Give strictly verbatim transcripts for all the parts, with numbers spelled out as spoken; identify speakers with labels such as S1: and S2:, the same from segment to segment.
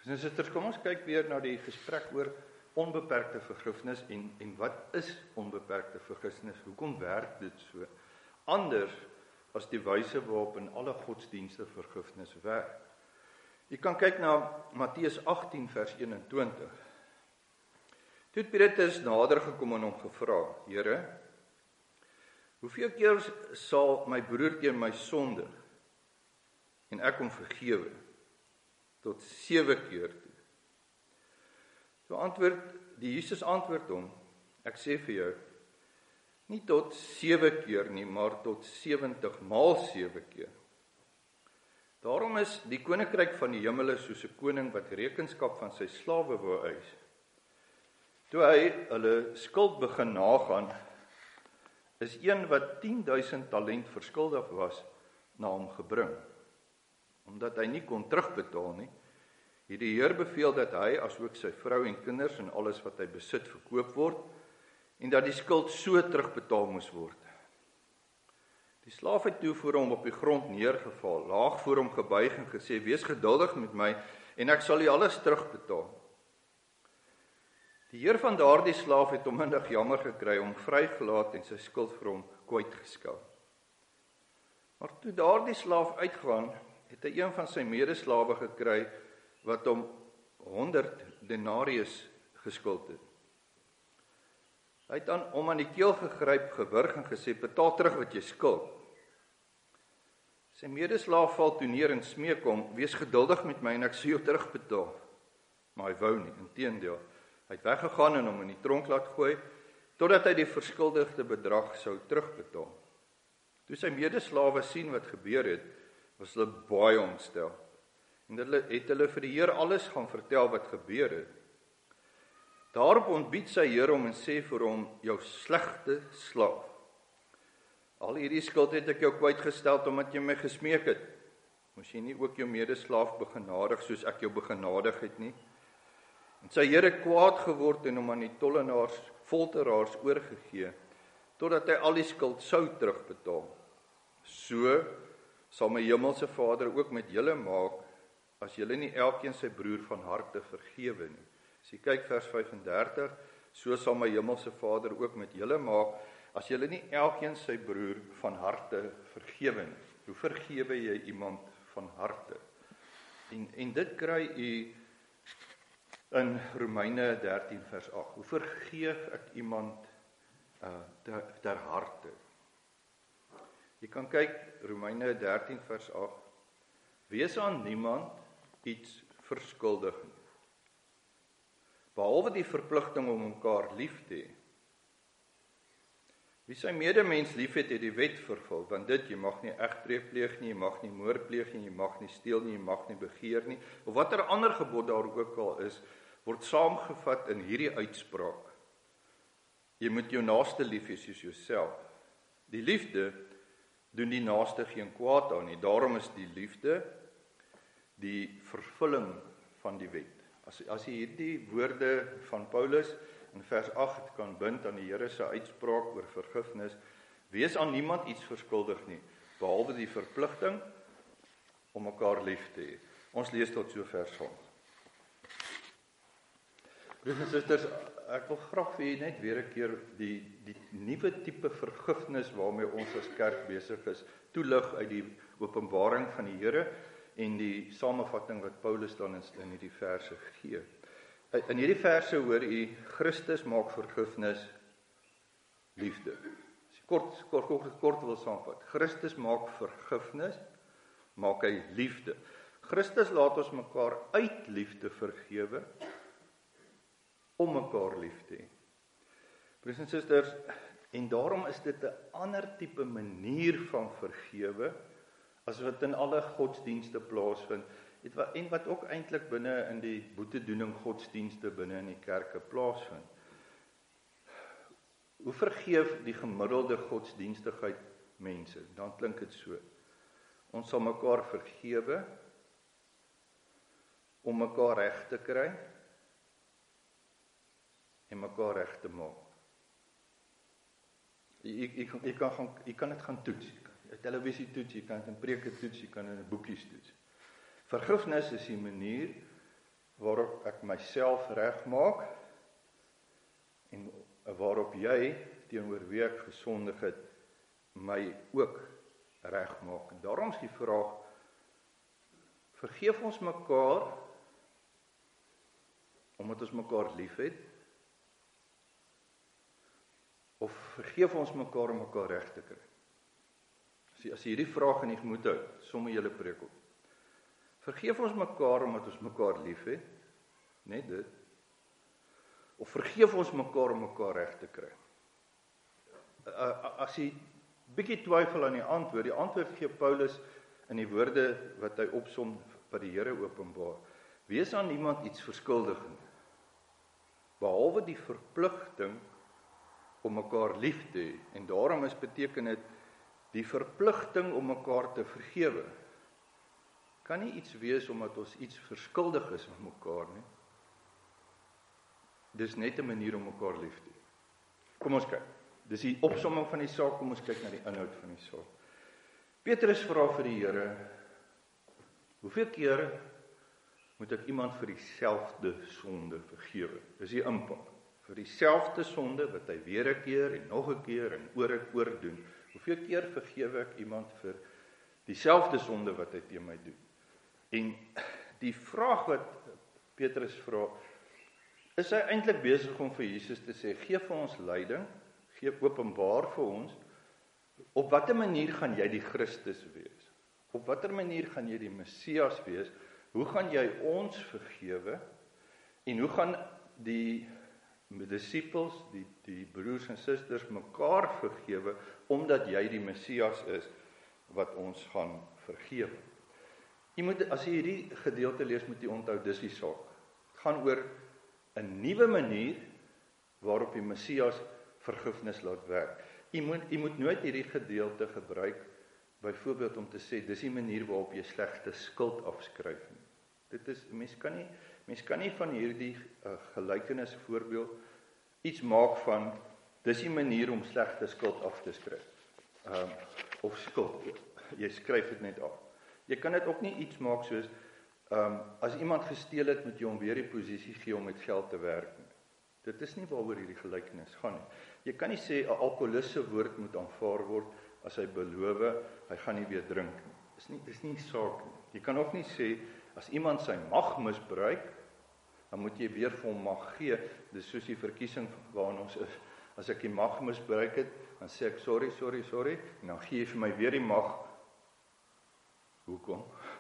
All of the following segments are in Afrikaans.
S1: Dus susters, kom ons kyk weer na die gesprek oor onbeperkte vergifnis en, en wat is onbeperkte vergifnis? Hoekom werk dit so? Anders as die wyse waarop in alle godsdienste vergifnis werk. Jy kan kyk na Matteus agtien vers eenentwintig. Toe het Petrus nader gekom en hom gevra, Here, hoeveel keer sal my broer teen my sondig en ek hom vergewe? Tot sewe keer toe. So antwoord, die Jesus antwoord hom, ek sê vir jou, nie tot sewe keer nie, maar tot sewentig maal sewe keer. Daarom is die koninkryk van die hemele soos 'n koning wat rekenskap van sy slawe wou eis. Toe hy hulle skuld begin nagaan, is een wat tien duisend talent verskuldig was, na hom gebring. Omdat hy nie kon terugbetaal nie, het die Heer beveel dat hy, as ook sy vrou en kinders en alles wat hy besit verkoop word, en dat die skuld so terugbetaal moes word. Die slaaf het toe voor hom op die grond neergeval, laag voor hom gebuig en gesê, wees geduldig met my, en ek sal u alles terugbetaal. Die heer van daardie slaaf het onmiddellik jammer gekry, om vrygelaat en sy skuld vir hom kwytgeskel. Maar toe daardie slaaf uitgaan, het hy een van sy medeslawe gekry, wat hom honderd denarius geskuld het. Hy het aan hom aan die keel gegryp, gewurg en gesê, betaal terug wat jy skuld. Sy medeslaaf val toe neer en smeek hom, wees geduldig met my en ek sal jou terugbetaal. Maar hy wou nie, inteendeel. Hy het weggegaan en hom in die tronk laat gooi, totdat hy die verskuldigde bedrag sou terugbetaal. Toe sy medeslawe sien wat gebeur het, was hulle baie ontstel. En hulle het hulle vir die Heer alles gaan vertel wat gebeur het. Daarop ontbied sy Heer hom en sê vir hom, jou slegte slaaf. Al hierdie skuld het ek jou kwytgestel omdat jy my gesmeek het. Moes jy nie ook jou medeslaaf begenadig soos ek jou begenadig het nie? En sy Heer het kwaad geword en hom aan die tollenaars, folteraars oorgegee, totdat hy al die skuld sou terugbetaal. So sal my hemelse Vader ook met julle maak, as julle nie elkeen sy broer van harte vergewe nie. As jy kyk vers vyf-en-dertig, so sal my hemelse Vader ook met julle maak, as julle nie elkeen sy broer van harte vergewe nie. Hoe vergewe jy iemand van harte? En, en dit kry u in Romeine dertien vers agt. Hoe vergeef ek iemand uh, ter, ter harte? Jy kan kyk, Romeine dertien vers agt. Wees aan niemand iets verskuldig nie, behalwe die verpligting om mekaar lief te hê. Wie sy medemens liefhet, het die wet vervul, want dit, jy mag nie egbreek pleeg nie, jy mag nie moord pleeg nie, jy mag nie steel nie, jy mag nie begeer nie, of watter ander gebod daar ook al is, word saamgevat in hierdie uitspraak. Jy moet jou naaste lief hê soos jouself. Die liefde doen die naaste geen kwaad aan nie, daarom is die liefde die vervulling van die wet. As, as jy hierdie woorde van Paulus in vers agt kan bind aan die Here se uitspraak oor vergifnis, wees aan niemand iets verskuldig nie, behalwe die verpligting om mekaar lief te hê. Ons lees tot sover saam. Broers en susters, ek wil graag vir julle net weer 'n keer die die nuwe tipe vergifnis waarmee ons as kerk besig is, toelig uit die openbaring van die Here en die samevatting wat Paulus dan in hierdie verse gee. In hierdie verse hoor u, Christus maak vergifnis liefde. As jy kort, kort, kort, kort wil saamvat. Christus maak vergifnis, maak hy liefde. Christus laat ons mekaar uit liefde vergewe, om mekaar lief te hê. Broers en susters, en daarom is dit 'n ander tipe manier van vergewe, as wat in alle godsdienste plaasvind, en wat ook eintlik binne in die boetedoening godsdienste binne in die kerke plaasvind. Hoe vergeef die gemiddelde godsdienstigheid mense? Dan klink dit so. Ons sal mekaar vergewe, om mekaar reg te kry, en mekaar reg te maak. Jy, jy, jy, kan, gaan, jy kan dit gaan toets, jy kan 'n televisie toets, jy kan dit in preke toets, jy kan dit in boekies toets. Vergifnis is die manier waarop ek myself regmaak en waarop jy teenoor wie ek gesondig het my ook regmaak. En daarom is die vraag, vergeef ons mekaar omdat ons mekaar liefhet, of vergeef ons mekaar om mekaar reg te kry? As jy, as jy hierdie vraag in die gemoed hou, somme julle preek op. Vergeef ons mekaar omdat ons mekaar liefhet, net dit, of vergeef ons mekaar om mekaar reg te kry? As jy bietjie twyfel aan die antwoord, die antwoord gee Paulus in die woorde wat hy opsom wat die Here openbaar. Wees aan niemand iets verskuldig nie, behalwe die verpligting om mekaar lief te hê. En daarom is beteken dit die verpligting om mekaar te vergewe. Kan nie iets wees omdat ons iets verskuldig is aan mekaar nie. Dis net 'n manier om mekaar lief te hê. Kom ons kyk. Dis die opsomming van die saak, kom ons kyk na die inhoud van die saak. Petrus vra vir die Here, hoeveel keer moet ek iemand vir dieselfde sonde vergewe? Dis die impak. Vir dieselfde sonde wat hy weer 'n keer en nog 'n keer en oor en oor doen. Hoeveel keer vergewe ek iemand vir dieselfde sonde wat hy teen my doen? En die vraag wat Petrus vra, is hy eintlik besig om vir Jesus te sê, gee vir ons leiding, gee openbaar vir ons, op watter manier gaan jy die Christus wees? Op watter manier gaan jy die Messias wees? Hoe gaan jy ons vergewe? En hoe gaan die disippels, die, die broers en susters mekaar vergewe, omdat jy die Messias is, wat ons gaan vergewe? Jy moet, as jy hierdie gedeelte lees, moet jy onthou, dis die saak. Het gaan oor 'n nuwe manier, waarop die Messias vergifnis laat werk. Jy moet, jy moet nooit hierdie gedeelte gebruik, byvoorbeeld om te sê, dis die manier waarop jy slegte skuld afskryf nie. Dit is, mens kan nie, mens kan nie van hierdie uh, gelykenis voorbeeld iets maak van, dis die manier om slegte skuld af te skryf. Um, of skuld, jy skryf dit net af. Jy kan dit ook nie iets maak soos, um, as iemand gesteel het, moet jy hom weer die posisie gee om met geld te werk nie. Dit is nie waaroor hierdie gelykenis gaan nie. Jy kan nie sê, 'n alkoholist se woord moet aanvaar word, as hy beloof, hy gaan nie weer drink nie. Dis nie, dis nie saak nie. Jy kan ook nie sê, as iemand sy mag misbruik, dan moet jy weer vir hom mag gee. Dis soos die verkiesing waarin ons is. As ek die mag misbruik het, dan sê ek sorry, sorry, sorry, en dan gee jy vir my weer die mag. Hoekom?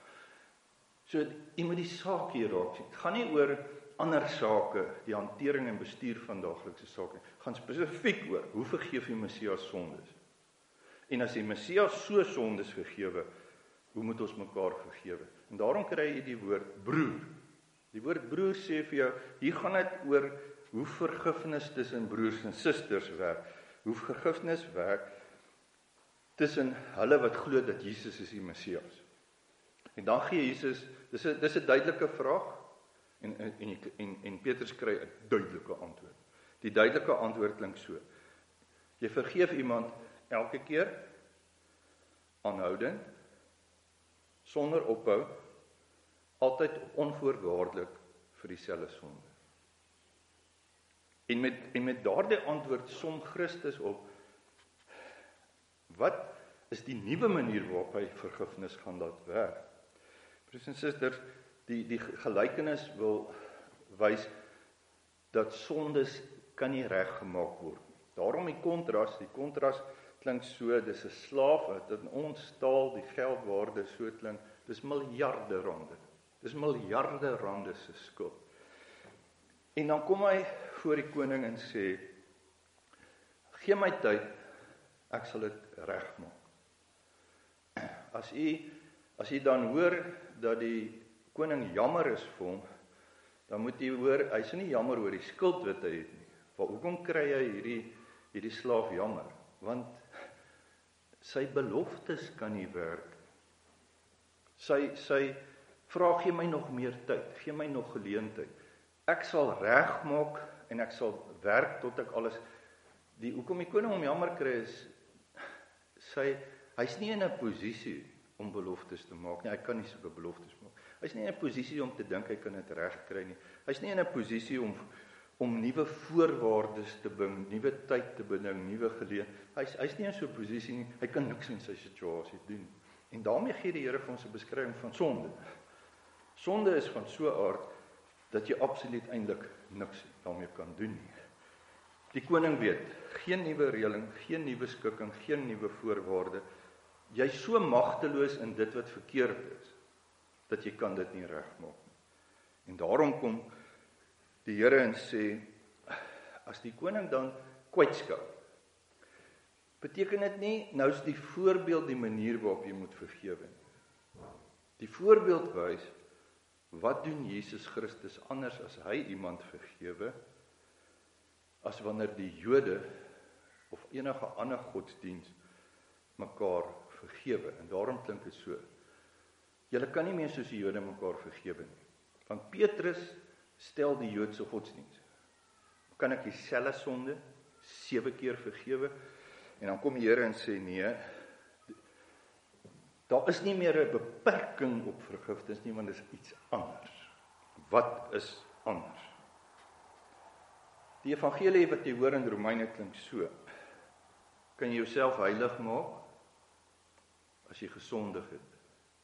S1: So, jy moet die saak hier raak sien. Het gaan nie oor ander sake, die hantering en bestuur van daaglikse sake. Het gaan spesifiek oor, hoe vergeef die Messias sondes? En as die Messias so sondes vergewe, hoe moet ons mekaar vergewe? En daarom kry jy die woord broer. Die woord broer sê vir jou, hier gaan dit oor hoe vergifnis tussen broers en susters werk. Hoe vergifnis werk tussen hulle wat glo dat Jesus is die Messias. En dan gee Jesus, dis 'n dis 'n duidelike vraag, en en en, en, en Petrus kry 'n duidelike antwoord. Die duidelike antwoord klink so: jy vergeef iemand elke keer, aanhoudend, sonder ophou, altyd onvoorwaardelik vir dieselfde sonde. En met en met daardie antwoord som Christus op, wat is die nuwe manier waarop hy vergifnis gaan laat werk? Broers en susters, die die gelykenis wil wys dat sondes kan nie reggemaak word. Daarom die kontras, die kontras klink so, dis 'n slaaf wat in ons taal die geldwaarde so klink, dis miljarde rande. Dis miljarde rande se skuld. En dan kom hy voor die koning en sê, gee my tyd, ek sal dit regmaak. As u as u dan hoor dat die koning jammer is vir hom, dan moet u hoor, hy is nie jammer oor die skuld wat hy het nie. Maar hoekom kry hy hierdie hierdie slaaf jammer? Want sy beloftes kan nie werk. Sy sy vra, gee my nog meer tyd, gee my nog geleentheid. Ek sal regmaak en ek sal werk tot ek alles. Die hoekom die koning hom jammer kry is, sy hy's nie in 'n posisie om beloftes te maak nie. Hy kan nie sulke beloftes maak. Hy's nie in 'n posisie om te dink hy kan dit regkry nie. Hy's nie in 'n posisie om om nuwe voorwaardes te bring, nuwe tyd te beding, nuwe geleë. Hy's hy's nie in so 'n posisie nie. Hy kan niks in sy situasie doen. En daarmee gee die Here vir ons 'n beskrywing van sonde. Sonde is van so 'n aard dat jy absoluut eintlik niks daarmee kan doen nie. Die koning weet, geen nuwe reëling, geen nuwe skikking, geen nuwe voorwaarde. Jy's so magteloos in dit wat verkeerd is, dat jy kan dit nie regmaak nie. En daarom kom die Here en sê, as die koning dan kwytskou, beteken dit nie, nou is die voorbeeld die manier waarop jy moet vergewe nie. Die voorbeeld wys, wat doen Jesus Christus anders as hy iemand vergewe, as wanneer die Jode of enige ander godsdiens mekaar vergewe. En daarom klink dit so. Julle kan nie meer soos die Jode mekaar vergewe nie. Want Petrus stel die Joodse godsdiens. Kan ek dieselfde sonde sewe keer vergewe? En dan kom die Here en sê nee, daar is nie meer 'n beperking op vergifnis nie, want dit is iets anders. Wat is anders? Die evangelie wat jy hoor in Romeine klink so. Kan jy jouself heilig maak as jy gesondig het?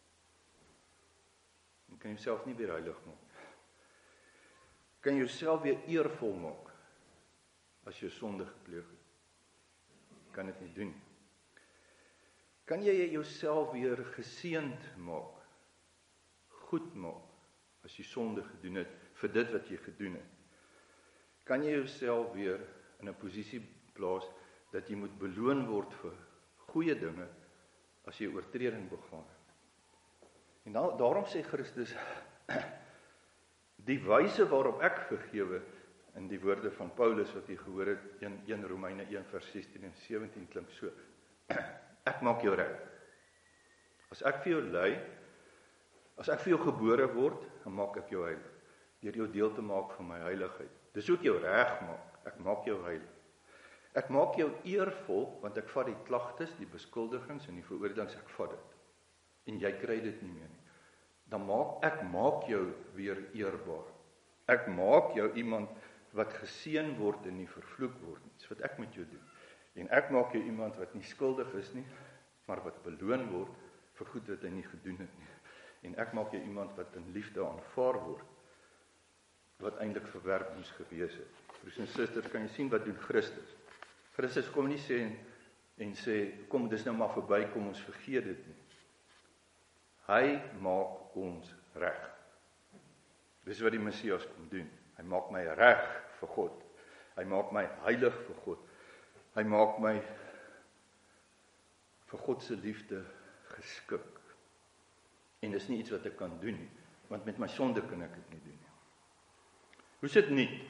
S1: Jy kan jouself nie weer heilig maak. Kan jy jouself weer eervol maak as jy sonde gepleeg het? Jy kan dit nie doen. Kan jy jouself weer geseënd maak, goed maak, as jy sonde gedoen het, vir dit wat jy gedoen het? Kan jy jouself weer in 'n posisie plaas, dat jy moet beloon word vir goeie dinge, as jy oortreding begaan het? En da daarom sê Christus, die wyse waarop ek vergewe, in die woorde van Paulus wat jy gehoor het, in een Romeine een vers sestien en sewentien klink so, ek maak jou reg. As ek vir jou ly, as ek vir jou gebore word, dan maak ek jou heilig, deur jou deel te maak van my heiligheid. Dis hoe ek jou reg maak, ek maak jou heilig. Ek maak jou eervol, want ek vat die klagtes, die beskuldigings en die veroordelings, ek vat dit. En jy kry dit nie meer nie. Dan maak ek maak jou weer eerbaar. Ek maak jou iemand wat geseën word en nie vervloek word nie. Dis wat ek met jou doen. En ek maak jou iemand wat nie skuldig is nie, maar wat beloon word vir goed wat hy nie gedoen het nie. En ek maak jou iemand wat in liefde aanvaar word, wat eintlik verwerp moes gewees het. Broers en susters, kan jy sien wat doen Christus? Christus kom nie sê en, en sê, kom, dis nou maar verby, kom ons vergeet dit nie. Hy maak ons reg. Dis wat die Messias kom doen. Hy maak my reg vir God. Hy maak my heilig vir God. Hy maak my vir God se liefde geskik. En dis nie iets wat ek kan doen nie, want met my sonde kan ek dit nie doen nie. Hoe is dit nie?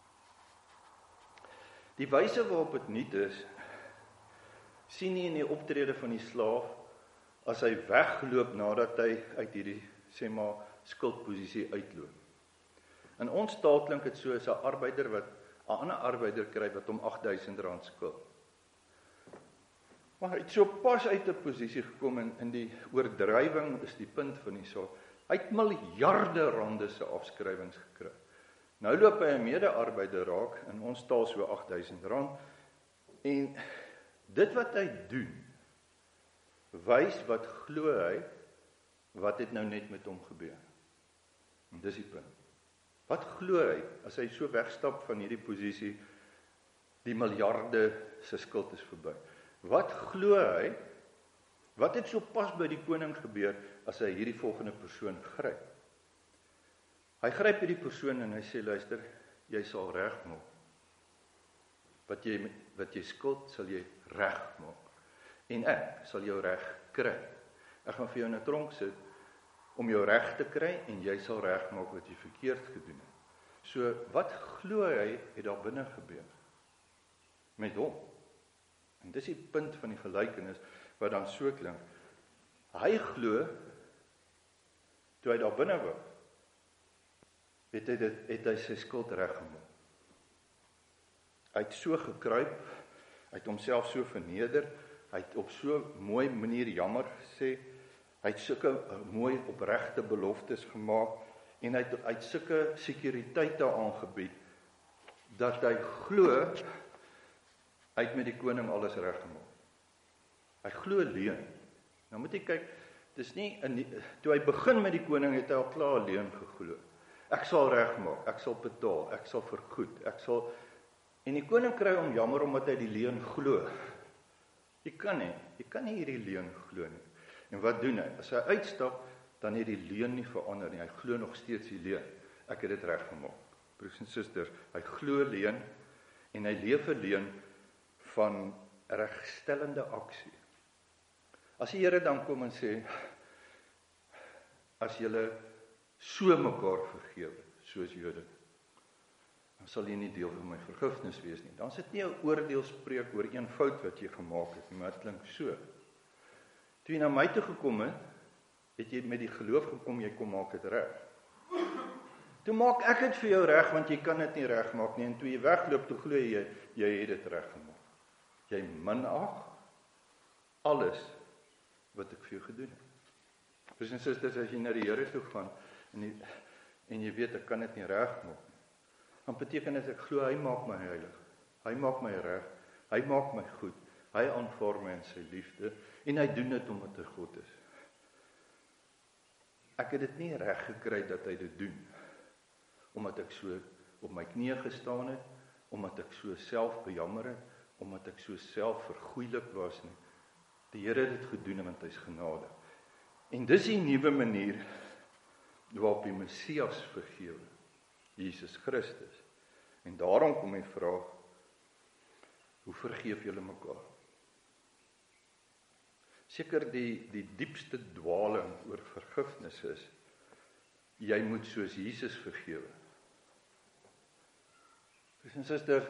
S1: Die wyse waarop dit nie is, sien nie in die optrede van die slaaf, as hy wegloop nadat hy uit hierdie, sê maar, skuldposisie uitloop. In ons taal klink dit so as 'n arbeider wat 'n ander arbeider kry wat hom agt duisend rand skuld. Maar hy het so pas uit 'n posisie gekom en in die oordrywing is die punt van die saak. Hy het miljarde rande se afskrywings gekry. Nou loop hy 'n mede-arbeider raak, in ons taal so agt duisend rand, en dit wat hy doen, wys wat glo hy, wat het nou net met hom gebeur. En dis die punt. Wat glo hy, as hy so wegstap van hierdie posisie, die miljarde se skuld is verby. Wat glo hy, wat het so pas by die koning gebeur, as hy hierdie volgende persoon gryp? Hy gryp hierdie persoon en hy sê, luister, jy sal reg maak. Wat jy, wat jy skuld, sal jy reg maak. En ek sal jou reg kry. Ek gaan vir jou in 'n tronk sit, om jou reg te kry, en jy sal reg maak wat jy verkeerd gedoen het. So, wat glo hy, het daar binne gebeur? Met hom. En dis die punt van die gelykenis, wat dan so klink. Hy glo, toe hy daar binne was, het hy, dit, het hy sy skuld reggemaak. Hy het so gekruip, hy het homself so verneder, hy het op so mooi manier jammer gesê, Hy het sulke uh, mooi opregte beloftes gemaak en hy het, hy het sulke sekuriteite aangebied dat hy glo hy het met die koning alles reggemaak. Hy glo leuen. Nou moet jy kyk, dis nie in die, toe hy begin met die koning het hy al klaar leuen geglo. Ek sal regmaak, ek sal betaal, ek sal vergoed, ek sal en die koning kry hom jammer omdat hy die leuen glo. Jy kan nie, jy kan nie hierdie leuen glo nie. En wat doen hy? As hy uitstap, dan het die leuen nie verander nie. Hy glo nog steeds die leuen. Ek het dit reggemaak. Broers en susters, hy glo leuen en hy leef 'n leuen van regstellende aksie. As die Here dan kom en sê, as julle so mekaar vergewe, soos Jode, dan sal jy nie deel van my vergifnis wees nie. Dan is dit nie 'n oordeelspreek oor een fout wat jy gemaak het nie, maar dit klink so. Toe jy na my toe gekom het, het jy met die geloof gekom, jy kom maak dit reg. Toe maak ek dit vir jou reg, want jy kan dit nie regmaak nie, en toe jy wegloop, toe glo jy, jy het dit reggemaak. Jy minag alles wat ek vir jou gedoen het. Broers en susters, as jy na die Here toe gaan, en jy, en jy weet, ek kan dit nie regmaak nie, dan beteken dit, ek glo, hy maak my heilig, hy maak my reg, hy maak my goed, hy aanvaar my in sy liefde, en hy doen dit omdat hy God is. Ek het dit nie reg gekry dat hy dit doen, omdat ek so op my knieë gestaan het, omdat ek so self bejammer het, omdat ek so self vergoeilik was nie. Die Here het dit gedoen, want hy is genade. En dis die nuwe manier, waarop die Messias vergewe, Jesus Christus. En daarom kom die vraag, hoe vergeef julle mekaar? Seker die, die diepste dwaling oor vergifnis is, jy moet soos Jesus vergewe. Broers en susters,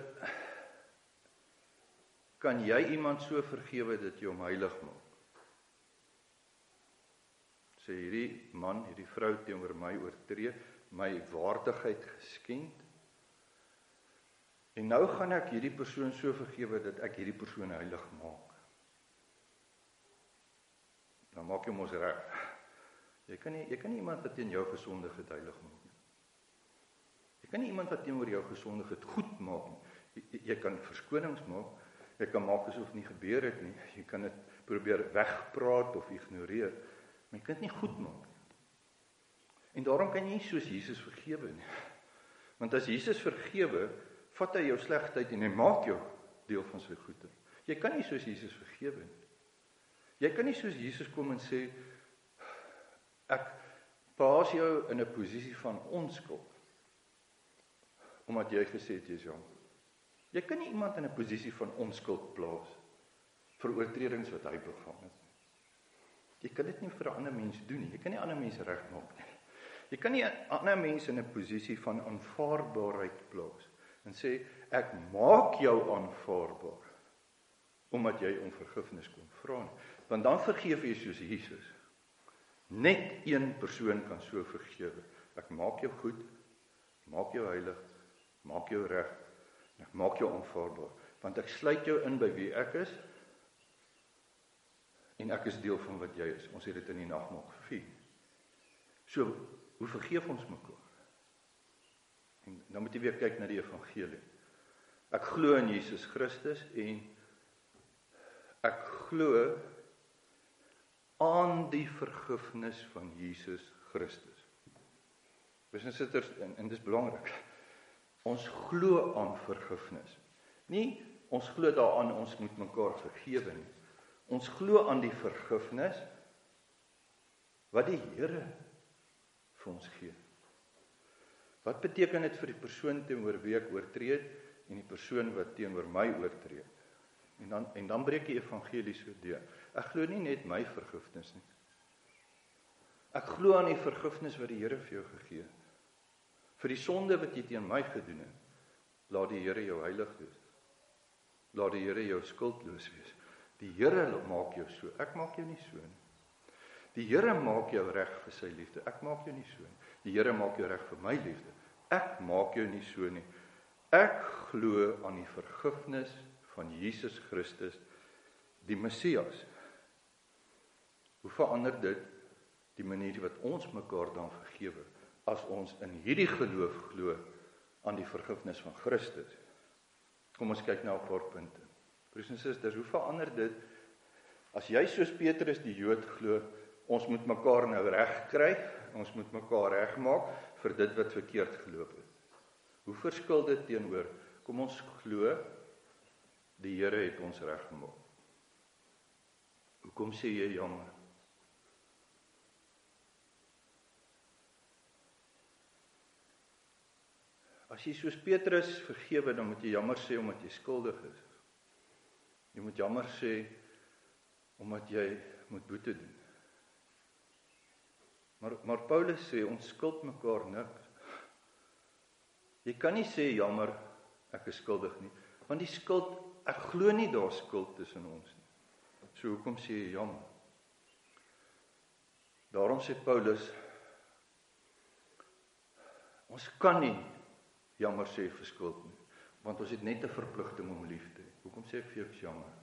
S1: kan jy iemand so vergewe dat jy hom heilig maak? Sê hierdie man, hierdie vrou teenoor my oortree, my waardigheid geskend, en nou gaan ek hierdie persoon so vergewe dat ek hierdie persoon heilig maak. Dan maak jy mos reg. Jy kan nie, jy kan nie iemand wat teen jou gesondigheid heilig maak nie. Jy kan nie iemand wat teenoor jou gesondigheid goed maak nie. Jy, jy kan verskonings maak, jy kan maak asof nie gebeur het nie, jy kan dit probeer wegpraat of ignoreer, maar jy kan dit nie goed maak nie. En daarom kan jy nie soos Jesus vergewe nie. Want as Jesus vergewe, vat hy jou slegheid en hy maak jou deel van sy goedheid. Jy kan nie soos Jesus vergewe nie. Jy kan nie soos Jesus kom en sê, ek plaas jou in 'n posisie van onskuld, omdat jy gesê het jy is jong. Jy kan nie iemand in 'n posisie van onskuld plaas, vir oortredings wat hy begaan het. Jy kan dit nie vir 'n ander mens doen nie, jy kan nie ander mense regmaak nie. Jy kan nie ander mense in 'n posisie van aanvaarbaarheid plaas, en sê, ek maak jou aanvaarbaar, omdat jy om vergifnis kom vra. Want dan vergeef jy soos Jesus. Net een persoon kan so vergewe. Ek maak jou goed, maak jou heilig, maak jou reg, ek maak jou aanvaarbaar. Want ek sluit jou in by wie ek is, en ek is deel van wat jy is. Ons het dit in die nagmaal gevier. So, hoe vergeef ons mekaar? En dan moet jy weer kyk na die evangelie. Ek glo in Jesus Christus, en ek glo aan die vergifnis van Jesus Christus. Ons sit er, en, en dit is belangrik, ons glo aan vergifnis. Nie, ons glo daaraan, ons moet mekaar vergewe nie. Ons glo aan die vergifnis, wat die Here vir ons gee. Wat beteken dit vir die persoon teenoor wie ek oortree het, en die persoon wat teenoor my oortree het? En dan, en dan breek die evangelie so deur. Ek glo nie net my vergifnis nie. Ek glo aan die vergifnis wat die Here vir jou gegee het. Vir die sonde wat jy teen my gedoen het, laat die Here jou heilig wees. Laat die Here jou skuldloos wees. Die Here maak jou so, ek maak jou nie so nie. Die Here maak jou reg vir sy liefde, ek maak jou nie so nie. Die Here maak jou reg vir my liefde, ek maak jou nie so nie. Ek glo aan die vergifnis van Jesus Christus, die Messias. Hoe verander dit die manier wat ons mekaar dan vergewe, as ons in hierdie geloof glo aan die vergifnis van Christus. Kom ons kyk na 'n paar punte. Broers en susters, hoe verander dit, as jy soos Petrus die Jood glo, ons moet mekaar nou reg kry, ons moet mekaar regmaak vir dit wat verkeerd geloop het. Hoe verskil dit teenoor, kom ons glo, die Here het ons reggemaak. Hoekom sê jy jammer? As jy soos Petrus vergewe, dan moet jy jammer sê omdat jy skuldig is. Jy moet jammer sê omdat jy moet boete doen. Maar, maar Paulus sê, ons skuld mekaar niks. Jy kan nie sê jammer, ek is skuldig nie, want die skuld, ek glo nie daar skuld tussen ons nie. So hoekom sê jy jammer? Daarom sê Paulus, ons kan nie jammer sê vir skuld nie, want ons het net 'n verpligting om lief te hê. Hoekom sê ek vir jou ek is jammer?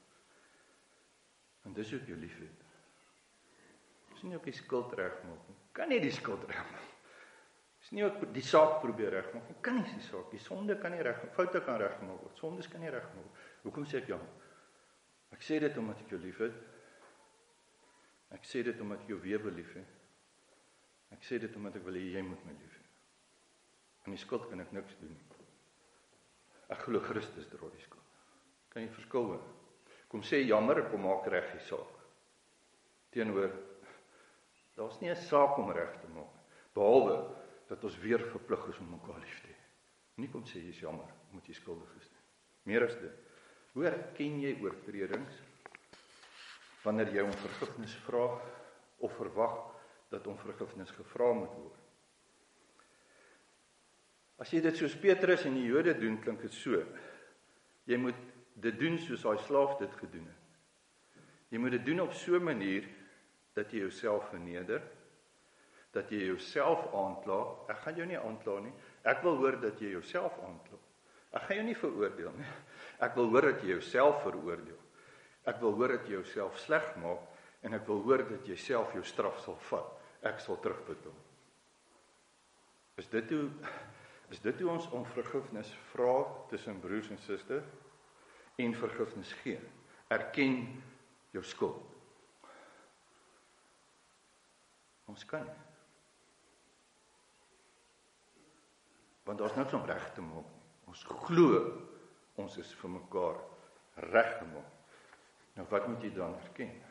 S1: En dis hoe ek jou lief het. Dis nie ook die skuld regmaak nie. Kan nie die skuld regmaak. Dis nie ook die saak probeer regmaak nie. Kan nie die saak. Die sonde kan nie regmaak, foute kan regmaak word. Sondes kan nie regmaak word. Hoekom sê ek jammer? Ek sê dit omdat ek jou lief het. Ek sê dit omdat ek jou weer wil lief het. Ek sê dit omdat ek wil hê jy moet my lief hê. Aan die skuld kan ek niks doen nie. Ek glo Christus dra die skuld. Kan jy verskil hoor? Kom sê jammer, kom maak reg die saak. Teenoor, daar's nie 'n saak om reg te maak, behalwe dat ons weer verplig is om mekaar lief te hê. Nie kom sê jy is jammer, omdat jy skuldig is nie. Meer as dit. Hoe erken jy oortredings wanneer jy om vergifnis vra of verwag dat om vergifnis gevra moet word? As jy dit soos Petrus en die Jode doen, klink dit so. Jy moet dit doen soos daai slaaf dit gedoen het. Jy moet dit doen op so 'n manier dat jy jouself verneder, dat jy jouself aankla. Ek gaan jou nie aankla nie. Ek wil hoor dat jy jouself aankla. Ek gaan jou nie veroordeel nie. Ek wil hoor dat jy jouself veroordeel. Ek wil hoor dat jy jouself sleg maak en ek wil hoor dat jy self jou straf sal vat. Ek sal terugbetaal. Is dit hoe is dit hoe ons om vergifnis vra tussen broers en susters en vergifnis gee? Erken jou skuld. Ons kan nie. Want daar's niks om reg te maak. Ons glo ons is vir mekaar reggemaak. Nou wat moet jy dan erken?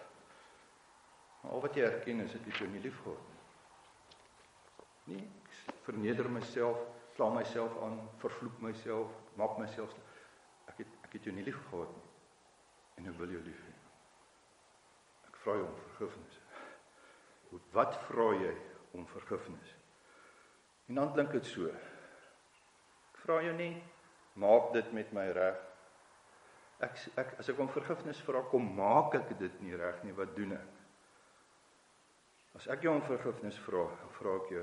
S1: Al wat jy erken is dat jy jou nie lief gehad nie. Nee, ek verneder myself, kla myself aan, vervloek myself, maak myself. Ek het ek het jou nie lief gehad nie. En ek wil jou lief hê. Ek vra jou om vergifnis. Wat vra jy om vergifnis? En dan klink dit so. Ek vra jou nie, maak dit met my reg. Ek, ek, as ek om vergifnis vra, kom maak ek dit nie reg nie, wat doen ek? As ek jou om vergifnis vra, dan vra ek jou,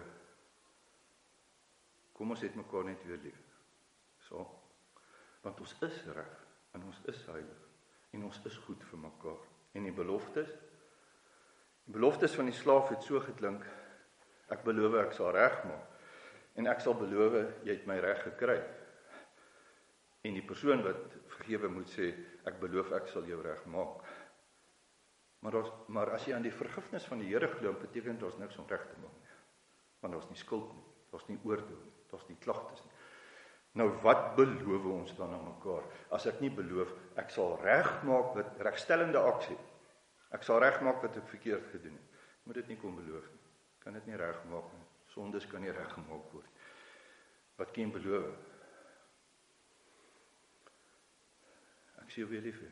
S1: kom ons het mekaar net weer lief. So, want ons is reg, en ons is heilig, en ons is goed vir mekaar. En die beloftes, die beloftes van die slaaf het so geklink, ek beloof ek sal reg maak, en ek sal beloof, jy het my reg gekry. En die persoon wat vergewe moet sê, ek beloof ek sal jou reg maak. Maar, as, maar as jy aan die vergifnis van die Here glo, beteken daar's niks om reg te maak nie. Want daar's nie skuld nie, daar's nie oordeel nie, daar's nie klagtes nie. Nou wat beloof ons dan aan mekaar? As ek nie beloof, ek sal regmaak wat regstellende aksie. Ek sal regmaak wat ek verkeerd gedoen het. Moet dit nie kom beloof nie. Kan dit nie regmaak nie. Sondes kan nie reggemaak word. Wat kan jy beloof? Ek sê jou weer lief hê.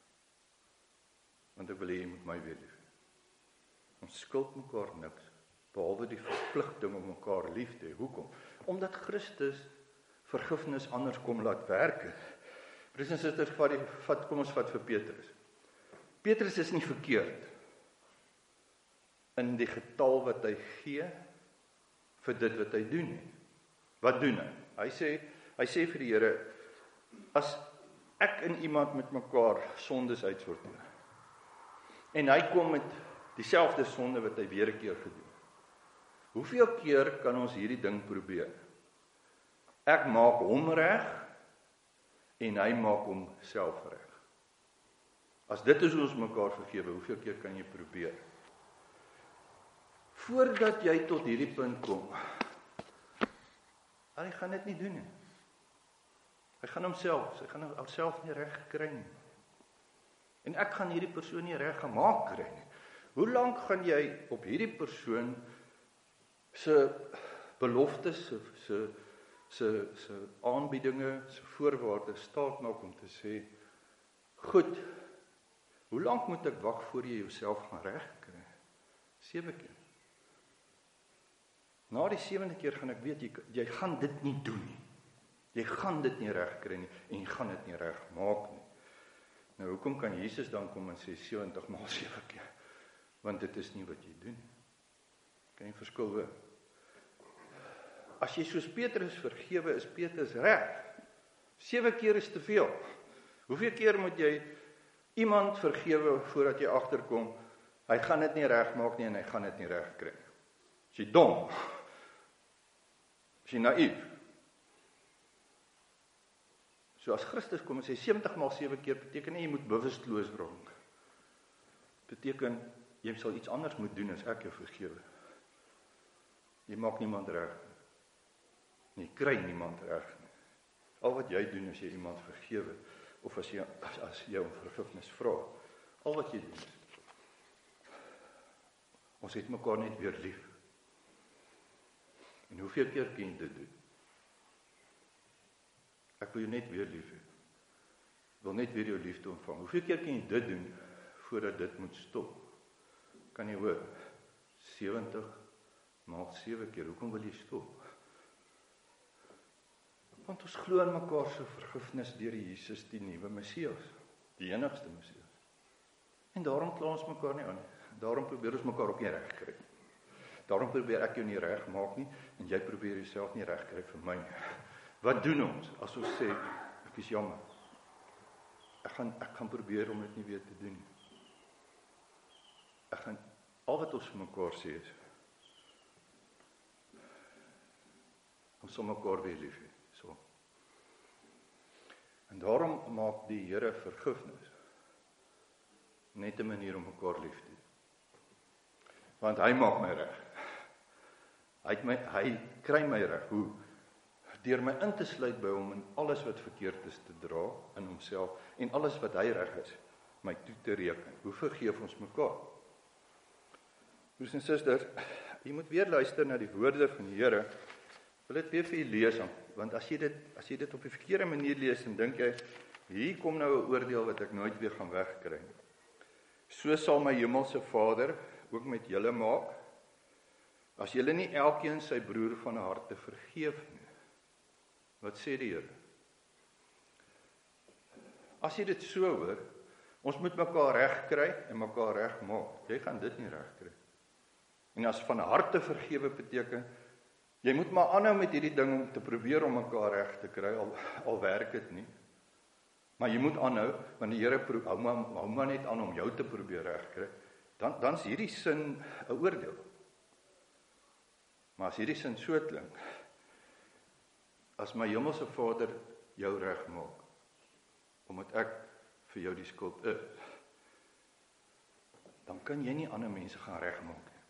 S1: Want ek wil hê jy moet my weer lief hê. Ons skuld mekaar niks, behalwe die verpligting om mekaar lief te hê. Hoekom? Omdat Christus vergifnis anders kom laat werk het. Broers en susters, vat die, vat, kom ons vat vir Petrus. Petrus is nie verkeerd in die getal wat hy gee vir dit wat hy doen nie. Wat doen hy? Hy sê, hy sê vir die Here, as ek en iemand met mekaar sondes uitsorteer, en hy kom met Dieselfde sonde wat hy weer 'n keer gedoen. Hoeveel keer kan ons hierdie ding probeer? Ek maak hom reg en hy maak hom self reg. As dit is hoe ons mekaar vergewe, hoeveel keer kan jy probeer? Voordat jy tot hierdie punt kom, hy gaan dit nie doen nie. Hy gaan homself, hy gaan homself nie reg kry nie. En ek gaan hierdie persoon nie reg gemaak kry nie. Hoe lank gaan jy op hierdie persoon se beloftes, se se se se aanbiedinge, se voorwaardes staat maak om te sê, goed, hoe lank moet ek wag voor jy jouself gaan reg kry? Sewe keer. Na die sewende keer gaan ek weet, jy, jy gaan dit nie doen nie. Jy gaan dit nie reg kry nie, en jy gaan dit nie reg maak nie. Nou, hoekom kan Jesus dan kom en sê sewentig maal sewe keer? Want dit is nie wat jy doen. Kan jy verskil hoor? As jy soos Petrus vergewe, is Petrus reg. Sewe keer is te veel. Hoeveel keer moet jy iemand vergewe voordat jy agterkom, hy gaan dit nie reg maak nie en hy gaan dit nie reg kry. Is jy dom? Is jy naïef? So as Christus kom en sê sewentig maal sewe keer, beteken nie jy moet bewusteloos raak. Beteken jy sal iets anders moet doen as ek jou vergewe. Jy maak niemand reg nie. Jy kry niemand reg nie. Al wat jy doen as jy iemand vergewe, of as jy, as, as jy om vergifnis vra, al wat jy doen is, ons het mekaar net weer lief. En hoeveel keer kan jy dit doen? Ek wil jou net weer lief hê. Wil net weer jou liefde ontvang. Hoeveel keer kan jy dit doen, voordat dit moet stop? Kan jy hoor? sewentig maal sewe keer, hoekom wil jy stop? Want ons glo in mekaar se vergifnis deur Jesus, die nuwe Messias, die enigste Messias. En daarom kla ons mekaar nie aan. Daarom probeer ons mekaar ook nie reg kry. Daarom probeer ek jou nie reg maak nie, en jy probeer jouself nie reg kry vir my nie. Wat doen ons as ons sê, ek is jammer. Ek gaan, ek gaan probeer om dit nie weer te doen nie. Ek gaan, al wat ons vir mekaar sê is, ons sal mekaar weer lief hê. So. En daarom maak die Here vergifnis net 'n manier om mekaar lief te hê. Want hy maak my reg. Hy, my, hy kry my reg. Hoe? Deur my in te sluit by hom en alles wat verkeerd is te dra in homself en alles wat hy reg is, my toe te reken. Hoe vergeef ons mekaar? Broers en susters, jy moet weer luister na die woorde van die Here. Ek wil dit weer vir u lees, want as jy dit as jy dit op 'n verkeerde manier lees en dink jy, hier kom nou 'n oordeel wat ek nooit weer gaan wegkry nie. So sal my hemelse Vader ook met julle maak, as julle nie elkeen sy broer van harte vergeef nie. Wat sê die Here? As jy dit so hoor, ons moet mekaar reg kry en mekaar reg maak. Jy gaan dit nie reg kry. En as van harte vergewe beteken, jy moet maar aanhou met hierdie ding om te probeer om mekaar reg te kry, al, al werk dit nie. Maar jy moet aanhou, want die Here hou maar, hou maar net aan om jou te probeer reg kry. Dan, dan is hierdie sin 'n oordeel. Maar as hierdie sin so klink, as my hemelse Vader jou reg maak, omdat ek vir jou die skuld is, dan kan jy nie ander mense gaan regmaak nie.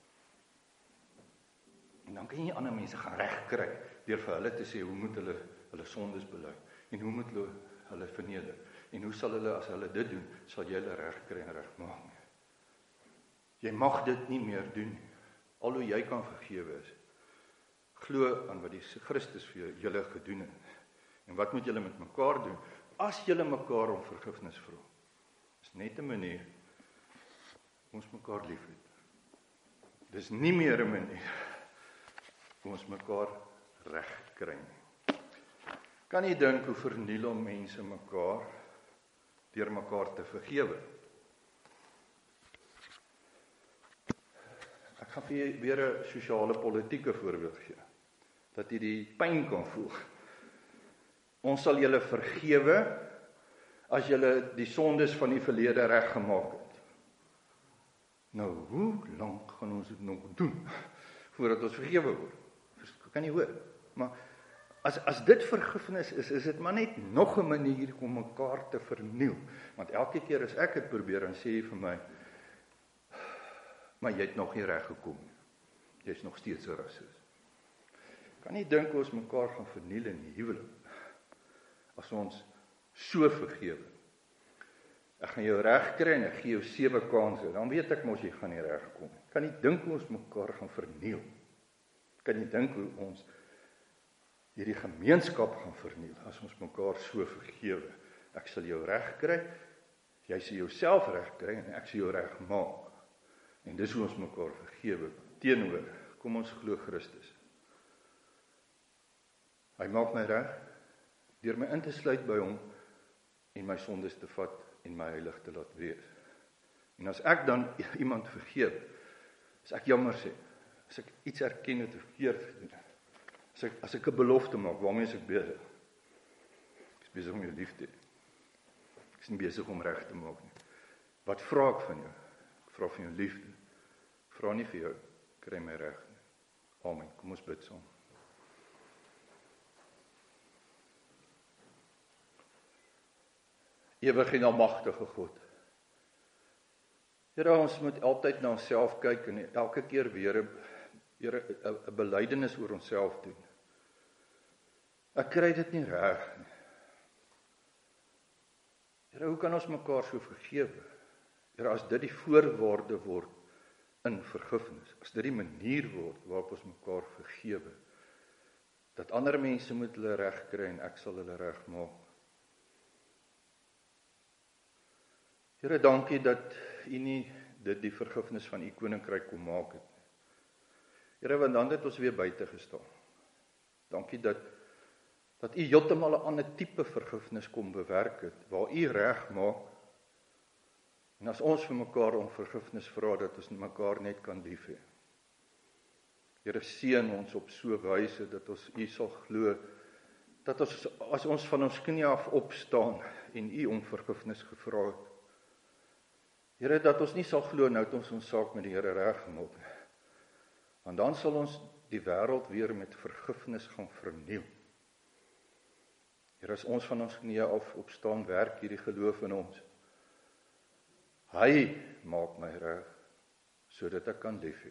S1: En dan kan jy nie ander mense gaan regkry deur vir hulle te sê hoe moet hulle hulle sondes bely en hoe moet hulle hulle verneder en hoe sal hulle as hulle dit doen, sal jy hulle regkry en regmaak nie. Jy mag dit nie meer doen nie. Al hoe jy kan vergewe is, glo aan wat die Christus vir julle gedoen het. En wat moet julle met mekaar doen? As julle mekaar om vergifnis vra, is net 'n manier om ons mekaar lief het. Dis nie meer 'n manier om ons mekaar reg kry nie. Kan jy dink hoe verniel mense mekaar deur mekaar te vergewe? Ek gaan vir jy weer 'n sosiale politieke voorbeeld gee, dat jy die pyn kan voel. Ons sal julle vergewe as julle die sondes van die verlede reggemaak het. Nou, hoe lank gaan ons dit nog doen voordat ons vergewe word? Kan jy hoor? Maar as as dit vergifnis is, is dit maar net nog 'n manier om mekaar te verniel. Want elke keer as ek dit probeer, dan sê jy vir my, maar jy het nog nie reg gekom nie. Jy's nog steeds 'n rasis. Kan nie dink ons mekaar gaan verniel in die huwelik as ons so vergewe. Ek gaan jou reg kry en ek gee jou sewe kansse, dan weet ek mos jy gaan nie reg kom. Kan nie dink hoe ons mekaar gaan verniel. Kan nie dink hoe ons hierdie gemeenskap gaan verniel as ons mekaar so vergewe. Ek sal jou reg kry, jy sal jouself reg kry en ek sal jou reg maak. En dis hoe ons mekaar vergewe teenoor. Kom ons glo Christus. Hy maak my reg deur my in te sluit by hom en my sondes te vat en my heilig te laat wees. En as ek dan iemand vergewe, as ek jammer sê, as ek iets erken het verkeerd gedoen, as ek as ek 'n belofte maak, waarmee is ek besig? Ek is besig om jou lief te hê. Ek is nie besig om reg te maak nie. Wat vra ek van jou? Ek vra van jou liefde. Ek vra nie vir jou, kry my reg nie. Amen. Kom ons bid saam. Ewige en almagtige God. Here, ons moet altyd na onsself kyk en elke keer weer 'n Here 'n belydenis oor onsself doen. Ek kry dit nie reg nie. Here, hoe kan ons mekaar so vergewe? Here, as dit die voorwaarde word in vergifnis, as dit die manier word waarop ons mekaar vergewe, dat ander mense moet hulle reg kry en ek sal hulle reg maak. Here, dankie dat U nie dit die vergifnis van U koninkryk kom maak het. Here, want dan het ons weer buite gestaan. Dankie dat dat U heeltemal 'n ander tipe vergifnis kom bewerk het, waar U reg maak. En as ons vir mekaar om vergifnis vra, dat ons mekaar net kan lief hê. Here, seën ons op so 'n wyse dat ons U sal glo, dat ons as ons van ons knie af opstaan en U om vergifnis gevra het. Here, dat ons nie sal glo nou het ons ons saak met die Here reg gemaak nie. Want dan sal ons die wêreld weer met vergifnis gaan verniel. Here, as ons van ons knieë af opstaan, werk hierdie geloof in ons. Hy maak my reg, sodat ek kan lief hê.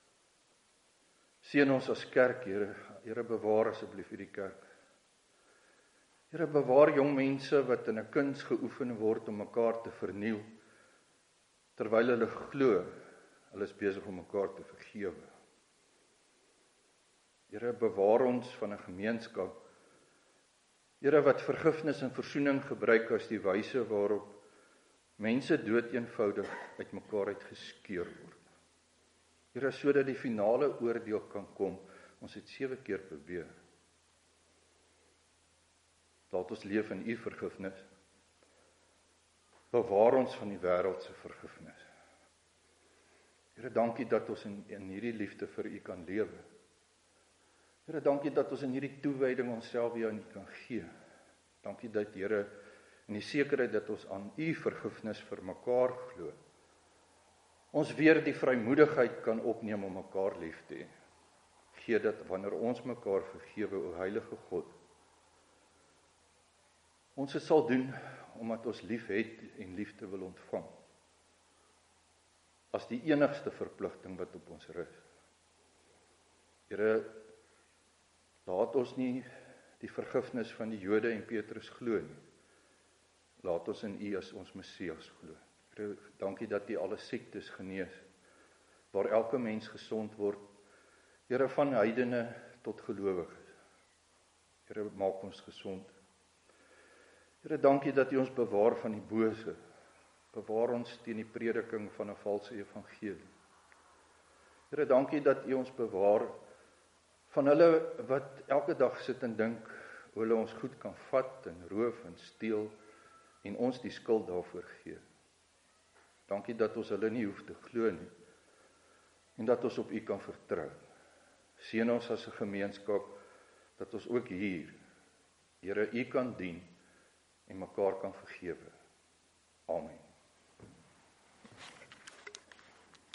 S1: Seën ons as kerk, Here. Here, bewaar asseblief hierdie kerk. Here, bewaar jong mense wat in 'n kuns geoefen word om mekaar te verniel, terwyl hulle glo, hulle is besig om mekaar te vergewe. Here, bewaar ons van 'n gemeenskap, Here, wat vergifnis en versoening gebruik as die wyse waarop mense dood eenvoudig uit mekaar uit geskeur word. Here, sodat die finale oordeel kan kom, ons het sewe keer probeer. Laat ons leef in U vergifnis. Bewaar ons van die wêreld se vergifnis. Here, dankie dat ons in, in hierdie liefde vir U kan lewe. Here, dankie dat ons in hierdie toewyding onsself weer aan U kan gee. Dankie dat, Here, in die sekerheid dat ons aan U vergifnis vir mekaar glo, ons weer die vrymoedigheid kan opneem om mekaar lief te hê. Gee dat wanneer ons mekaar vergewe, o Heilige God, ons dit sal doen omdat ons lief het en liefde wil ontvang. As die enigste verpligting wat op ons rus. Here, laat ons nie die vergifnis van die Jode en Petrus glo nie. Laat ons in U as ons Messias glo. Here, dankie dat U alle siektes genees, waar elke mens gesond word. Here, van heidene tot gelowiges. Here, maak ons gesond. Here, dankie dat U ons bewaar van die bose. Bewaar ons teen die prediking van 'n valse evangelie. Here, dankie dat U ons bewaar van hulle wat elke dag sit en dink hoe hulle ons goed kan vat en roof en steel en ons die skuld daarvoor gee. Dankie dat ons hulle nie hoef te glo nie en dat ons op U kan vertrou. Seën ons as 'n gemeenskap dat ons ook hier, Here, U kan dien en mekaar kan vergewe. Amen.